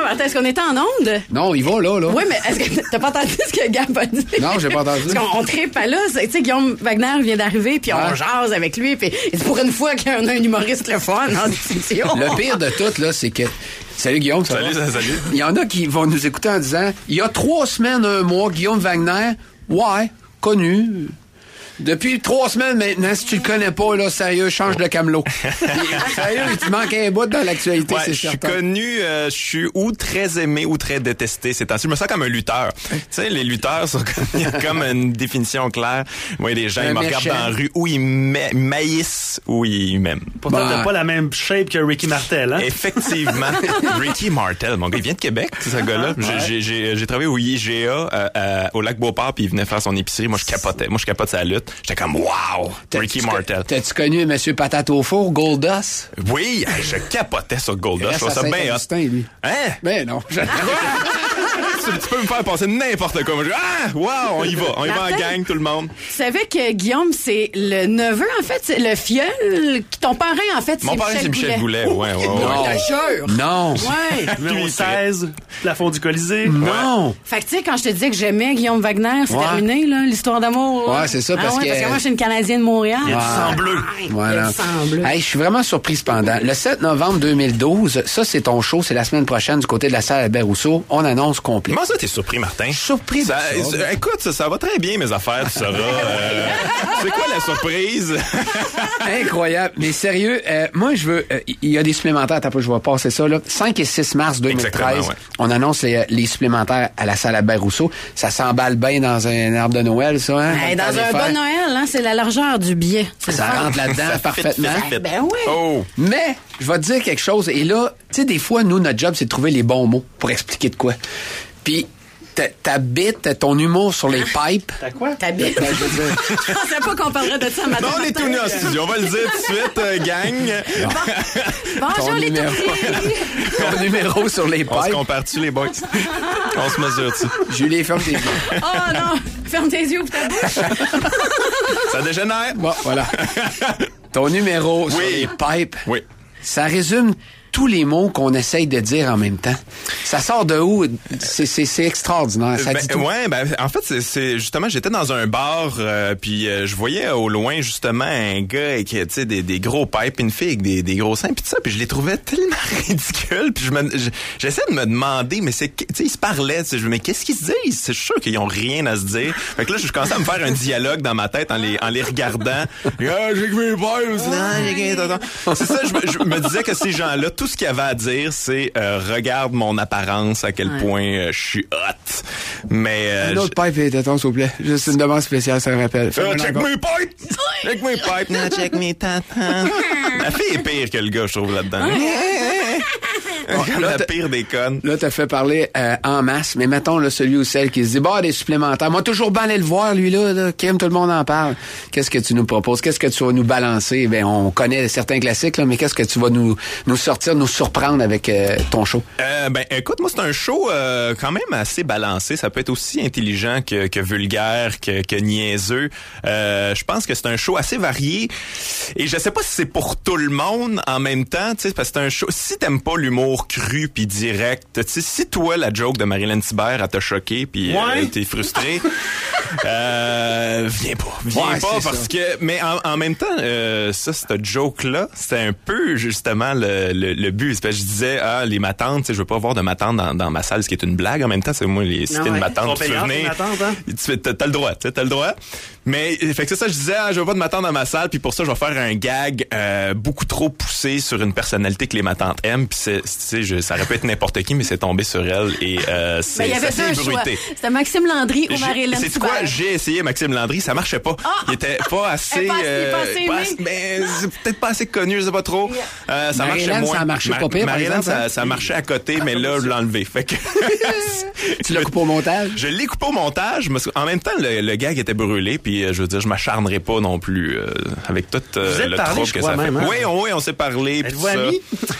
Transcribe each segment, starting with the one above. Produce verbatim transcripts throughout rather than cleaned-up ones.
Martin, est-ce qu'on était en onde? Non, il va là, là. Oui, mais est-ce que t'as pas entendu ce que Gab a dit? Non, j'ai pas entendu. Parce qu'on on tripe à là. Tu sais, Guillaume Wagner vient d'arriver, puis on Ouais. jase avec lui, puis pour une fois qu'on a un humoriste le fun en discussion. Le pire de tout, là, c'est que... Salut, Guillaume, ça Salut, va? salut. Il y en a qui vont nous écouter en disant, il y a trois semaines, un mois, Guillaume Wagner, ouais, connu... Depuis trois semaines maintenant, si tu le connais pas, là, sérieux, change de camelot. Sérieux, il te manque un bout dans l'actualité, Ouais, c'est je suis certain. connu, euh, je suis ou très aimé ou très détesté ces temps-ci. Je me sens comme un lutteur. Tu sais, les lutteurs, sont comme, il y a comme une définition claire. Moi, les gens, Un ils me méchant. regardent dans la rue, ou ils ma- maïssent, ou ils m'aiment. Pourtant, Bah. t'as pas la même shape que Ricky Martel, hein? Effectivement. Ricky Martel, mon gars, il vient de Québec, c'est ce gars-là. J'ai- J'ai, j'ai, j'ai travaillé au I G A, euh, euh, au Lac-Beauport, puis il venait faire son épicerie. Moi, je capotais. Moi, je capote sa lutte. J'étais comme, wow, Ricky T'as-tu- Martel. T'as-tu connu M. Patate au four, Goldust? Oui, je capotais sur Goldust. Je Reste trouve à ça bien hot. Saint-Augustin, lui. Hein? Ben non. je- tu, tu peux me faire passer n'importe quoi. Moi, je dis, ah, wow, on y va. On y va en Martin? gang, tout le monde. Tu savais que Guillaume, c'est le neveu, en fait, c'est le filleul. Ton parrain, en fait, c'est Mon parrain, c'est Michel Goulet. Ouais, ouais, ouais. Non. Je te jure. Non. Ouais. Numéro Lui, seize, plafond du Colisée. Non. Fait que, tu sais, quand je te disais que j'aimais Guillaume Wagner, c'est Ouais. terminé, là, l'histoire d'amour. là. Ouais, c'est ça, Ah parce ouais, que- parce que moi, je suis une Canadienne de Montréal. Il y a du Ah. sang bleu. Il y a Voilà. du sang bleu. Hey, je suis vraiment surpris cependant. Le sept novembre deux mille douze, ça c'est ton show, c'est la semaine prochaine du côté de la salle Albert Rousseau. On annonce complet. Comment ça, t'es surpris, Martin? Surpris de Ça, ça. euh, écoute, ça, ça va très bien, mes affaires, tu sauras. Euh, c'est quoi la surprise? Incroyable. Mais sérieux, euh, moi, je veux... euh, Il y a des supplémentaires. Attends, je vais passer ça, là. cinq et six mars deux mille treize, Exactement, ouais. on annonce les, les supplémentaires à la salle Albert Rousseau. Ça s'emballe bien dans un arbre de Noël, ça, hein? Hey, Dans dans le temps un des bon fêtes. Noël, hein, c'est la largeur du billet. C'est Ça le fun. rentre là-dedans Ça fit, parfaitement. fit, fit. Ben oui. Oh! Mais, je vais te dire quelque chose. Et là, tu sais, des fois, nous, notre job, c'est de trouver les bons mots pour expliquer de quoi. Puis, ta- ta bite, ton humour sur les pipes. T'as quoi? T'habites. Ben, je veux dire, Je pensais pas qu'on parlerait de ça matin. Non, on est tout nus en studio. On va le dire tout de suite, euh, gang. Bonjour ton les numéro, tourtiers. ton numéro sur les On se pipes. compare-tu, les boys? On se mesure-tu? Julie, ferme tes yeux. Oh non, ferme tes yeux, ouvre ta bouche. Ça dégénère? Bon, voilà. Ton numéro sur Oui. les pipes, Oui. ça résume tous les mots qu'on essaye de dire en même temps. Ça sort de où? C'est, c'est, c'est extraordinaire. Ça Ben, dit tout. ouais, ben en fait c'est, c'est justement j'étais dans un bar euh, puis euh, je voyais au loin justement un gars avec tu sais des, des gros pipes, une fille avec des, des gros seins puis tout ça puis je les trouvais tellement ridicules puis je me je- j'essaie de me demander mais c'est tu sais ils se parlaient tu sais je me mais qu'est-ce qu'ils se disent c'est sûr qu'ils ont rien à se dire fait que là je commençais à me faire un dialogue dans ma tête en les en les regardant ah, j'ai que mes pipes ah, j'ai que- c'est ça je, me- je me disais que ces gens-là tout ce qu'ils avaient à dire c'est euh, regarde mon apparence à quel Ouais. point euh, je suis hot mais euh, Un autre pipe et téton, s'il vous plaît. Juste une demande spéciale, ça me rappelle. euh, Fais-moi check encore. mes pipes! Check mes pipes! Non, check mes tatas. La fille est pire que le gars, je trouve, là-dedans. Comme là, la t'as- pire des connes. Là, t'as fait parler euh, en masse, mais mettons là, celui ou celle qui se dit, bah, des supplémentaires. Moi, toujours bien aller le voir, lui, là, là. Kim, tout le monde en parle. Qu'est-ce que tu nous proposes? Qu'est-ce que tu vas nous balancer? Ben, on connaît certains classiques, là, mais qu'est-ce que tu vas nous, nous sortir, nous surprendre avec euh, ton show? Euh, ben, écoute, moi, c'est un show euh, quand même assez balancé. Ça peut être aussi intelligent que, que vulgaire, que, que niaiseux. Euh, je pense que c'est un show assez varié. Et je sais pas si c'est pour tout le monde en même temps, tu sais, parce que c'est un show... Si t'aimes pas l'humour cru puis direct, tu sais, si toi, la joke de Marilyn Thibert, elle t'a choqué puis Ouais. euh, t'es frustré, euh, viens pas. Viens Ouais, pas c'est parce ça. que... Mais en, en même temps, euh, ça, cette joke-là, c'était un peu, justement, le, le, le but. C'est parce que je disais, ah, les matantes, tu sais, je veux pas avoir de matante dans, dans ma salle, ce qui est une blague. En même temps, c'est moi, les, si t'es Ah ouais. une Sont matante, tu veux payantes, les venir, matantes, hein? tu fais- t'as, t'as le droit, tu sais, t'as le droit. Mais, fait que c'est ça, je disais, ah, je veux pas de matante dans ma salle, puis pour ça, je vais faire un gag euh, beaucoup trop poussé sur une personnalité que les matantes aiment, puis c'est, tu sais, je- ça aurait pu être n'importe qui, mais c'est tombé sur elle, et euh, c'est, Ben, il y avait ça ça s'est un choix. ébruité. C'était Maxime Landry ou J'ai- Marie-Hélène C'est quoi? Thibert. J'ai essayé Maxime Landry, ça marchait pas. Ah! Il était pas assez... Eh, pas assez- pas assez aimé. assez- ben, c'est peut-être pas assez connu, je sais pas trop. Euh, ça marchait Marie-Hélène, moins. ça a marché pas pire, par Marie-Hélène, exemple, ça, hein? ça marchait à côté, mais là, je l'ai enlevé. Fait que... Tu l'as coupé au montage? Je l'ai coupé au montage, mais en même temps, le, le gag était brûlé, puis euh, je veux dire, je m'acharnerai pas non plus euh, avec tout euh, Vous êtes le parlé, trouble je que crois ça même, fait. hein? Oui, on, oui, on s'est parlé. puis Êtes-vous tout ça. amis?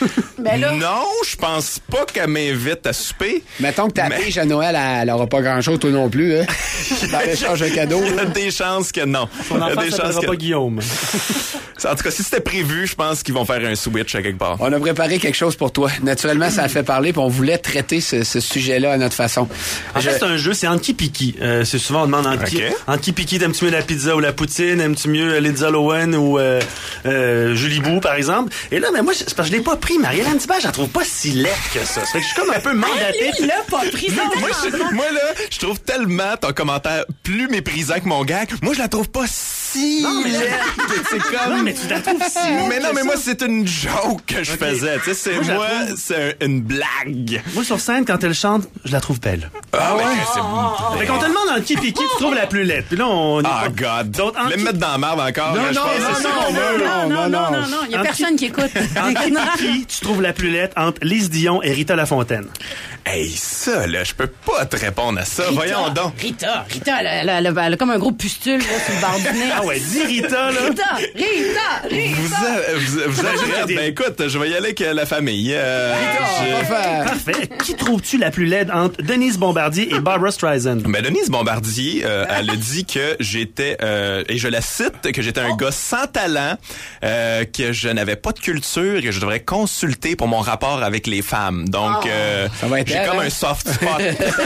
Ben là. Non, je pense pas qu'elle m'invite à souper. Mettons que ta Mais- pige à Noël, elle n'aura pas grand-chose, toi non plus, hein? Dans l'échange de cadeaux. Il y a là. des chances que non. Son Il y a enfant des s'appellera chances pas que... Guillaume. En tout cas, si c'était prévu, je pense qu'ils vont faire un switch à quelque part. On a préparé quelque chose pour toi. Naturellement, ça a fait parler, puis on voulait traiter ce, ce sujet-là à notre façon. En Je- fait, c'est un jeu, c'est Anki Piki. Euh, c'est souvent, on demande Anki, Ok. Anki Piki, t'aimes-tu mieux la pizza ou la poutine? Aimes-tu mieux Lindsay Lohan ou euh, euh, Julie Bou, par exemple? Et là, mais moi, c'est parce que je l'ai pas pris. Marielle Antibar, je la trouve pas si laide que ça. Ça fait que je suis comme un peu mandaté. Lui, il l'a pas pris. C'est Moi, tellement je, moi, là, je trouve tellement ton commentaire plus méprisant que mon gag. Moi, je la trouve pas si Non, mais- laide que c'est comme... Non, mais tu la trouves si laide Mais non, que mais ça. moi, c'est une joke que je faisais. Tu sais, c'est Moi, je la moi, trouve- c'est un- une blague. Moi, sur scène, quand elle chante, je la trouve belle. Ah ouais? Fait qu'on te demande Anki Piki, tu trouves la plus laide. Puis là, on... y Ah, va. God. D'autres Voulez Anki- me mettre dans la merde encore? Non, là, je non, pense que non, c'est ça non, qu'on veut. non, non, non, non, non, non, non. Il y a Anki- personne qui écoute. Anki Piki, tu trouves la plus laide entre Lise Dion et Rita Lafontaine. Hey, ça, là, je peux pas te répondre à ça. Rita, Voyons donc. Rita, Rita, elle, elle, elle, elle a comme un gros pustule là, sur le bord du nez. Ah ouais, dis Rita, là. Rita, Rita, Rita. Vous, a- vous, vous êtes J'imagine raide. que des- Ben écoute, je vais y aller avec euh, la famille. Euh, On va je- faire- Parfait. Qui trouves-tu la plus laide entre Denise Bombardier et Barbara Streisand? Ben Denise Bombardier, euh, elle a dit que j'étais, euh, et je la cite, que j'étais un gars sans talent, euh, que je n'avais pas de culture et que je devrais consulter pour mon rapport avec les femmes. Donc, euh, Ça va être j'ai elle, comme hein? un soft spot.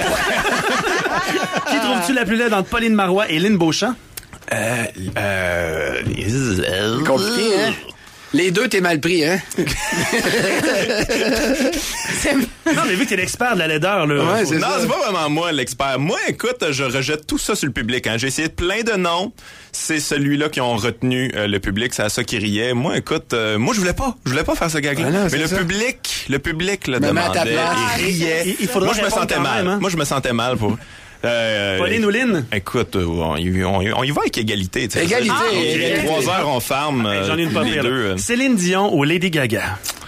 Qui trouves-tu la plus laide entre Pauline Marois et Lynn Beauchamp? euh, euh, Compliqué, hein? Les deux, t'es mal pris, hein? C'est- Non, mais vu que t'es l'expert de la laideur, là. Ouais, faut- c'est Non, ça. c'est pas vraiment moi l'expert. Moi, écoute, je rejette tout ça sur le public. Hein. J'ai essayé plein de noms. C'est celui-là qui ont retenu euh, le public. C'est à ça qui riait. Moi, écoute, euh, moi, je voulais pas. Je voulais pas faire ce gag-là. Ah non, Mais c'est le ça. public, le public le Me mets à ta demandait. place. Il riait. Il- il faudra moi, je me répondre sentais quand mal. même, hein. Moi, je me sentais mal pour... Euh, Pauline ou Lynn? Écoute, euh, on, y- on y- on y va avec égalité. tu sais. Égalité, Ah, ok. égalité. Trois heures, on ferme. euh, J'en ai une pas les pire, là. deux. euh. Céline Dion ou Lady Gaga?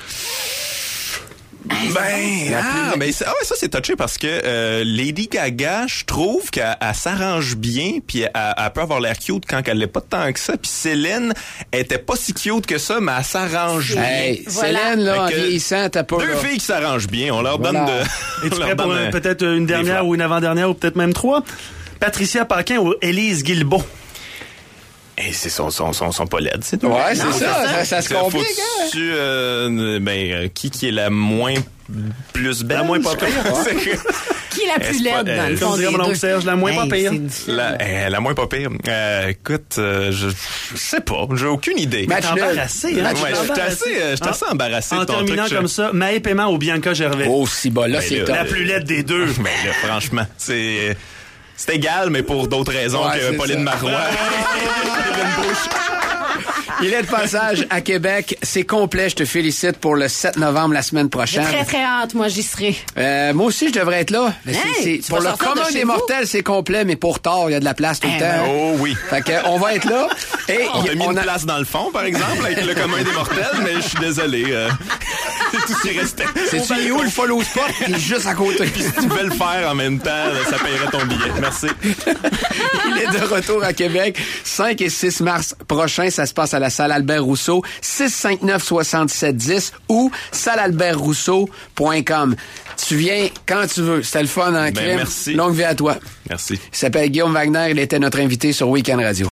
Ben, ah, ben ça, ah ouais, ça c'est touché parce que euh, Lady Gaga, je trouve qu'elle elle s'arrange bien, puis elle, elle peut avoir l'air cute quand elle l'est pas tant que ça. Puis Céline elle était pas si cute que ça, mais elle s'arrange bien. Hey, Voilà. Célène, là, en Fait que vieillissant, t'as pas... Deux là. filles qui s'arrangent bien, on leur Voilà. donne de. Es-tu on leur prêt pour donne, euh, euh, peut-être une des dernière fleurs. ou une avant-dernière ou peut-être même trois? Patricia Paquin ou Élise Guilbeault? Hey, c'est son, son, son, son pas laide, c'est tout. Ouais, c'est Non, ça, c'est ça. ça, ça se C'est- complique, hein? faut-tu, euh, ben, euh, qui qui est la moins plus belle? La moins pas pire. C'est que- Qui est la plus Est-ce pas- laide dans le euh, fond Comme dirait des mon oncle deux? Serge, la moins pas Hey, pire. c'est difficile. La, euh, la moins pas pire. Euh, écoute, euh, je, je sais pas, j'ai aucune idée. Match T'es nul. embarrassé, hein? Ouais, T'es je suis embarrassé. assez, euh, je suis assez En- embarrassé de En ton terminant truc. je- comme ça, Maë Paiement ou Bianca Gervais? Oh, si bas, là, Ben c'est là, top. La plus laide des deux. Ben là, franchement, c'est c'est égal, mais pour d'autres raisons Ouais, que c'est Pauline ça. Marois. Kevin Bush. Il est de passage à Québec. C'est complet. Je te félicite pour le sept novembre, la semaine J'ai prochaine. très, très hâte. Moi, j'y serai. Euh, moi aussi, je devrais être là. Mais c'est- Hey, c'est- tu pour vas le sortir de commun chez des vous? mortels, c'est complet, mais pour tard, il y a de la place tout le Eh temps. ben, Oh oui. Fait que, on va être là. Et On y- t'a mis on une a- place dans le fond, par exemple, avec le commun des mortels, mais je suis désolé. euh, c'est tout ce qui restait. C'est-tu où le follow spot? Il est juste à côté. Si tu veux le faire en même temps, là, ça paierait ton billet. Merci. Il est de retour à Québec. cinq et six mars prochain, ça se passe à la salle Albert Rousseau, six cent cinquante-neuf soixante-sept dix ou salle albert rousseau point com. Tu viens quand tu veux. C'était le fun en crime. merci. Longue vie à toi. Merci. Il s'appelle Guillaume Wagner. Il était notre invité sur Week-end Radio.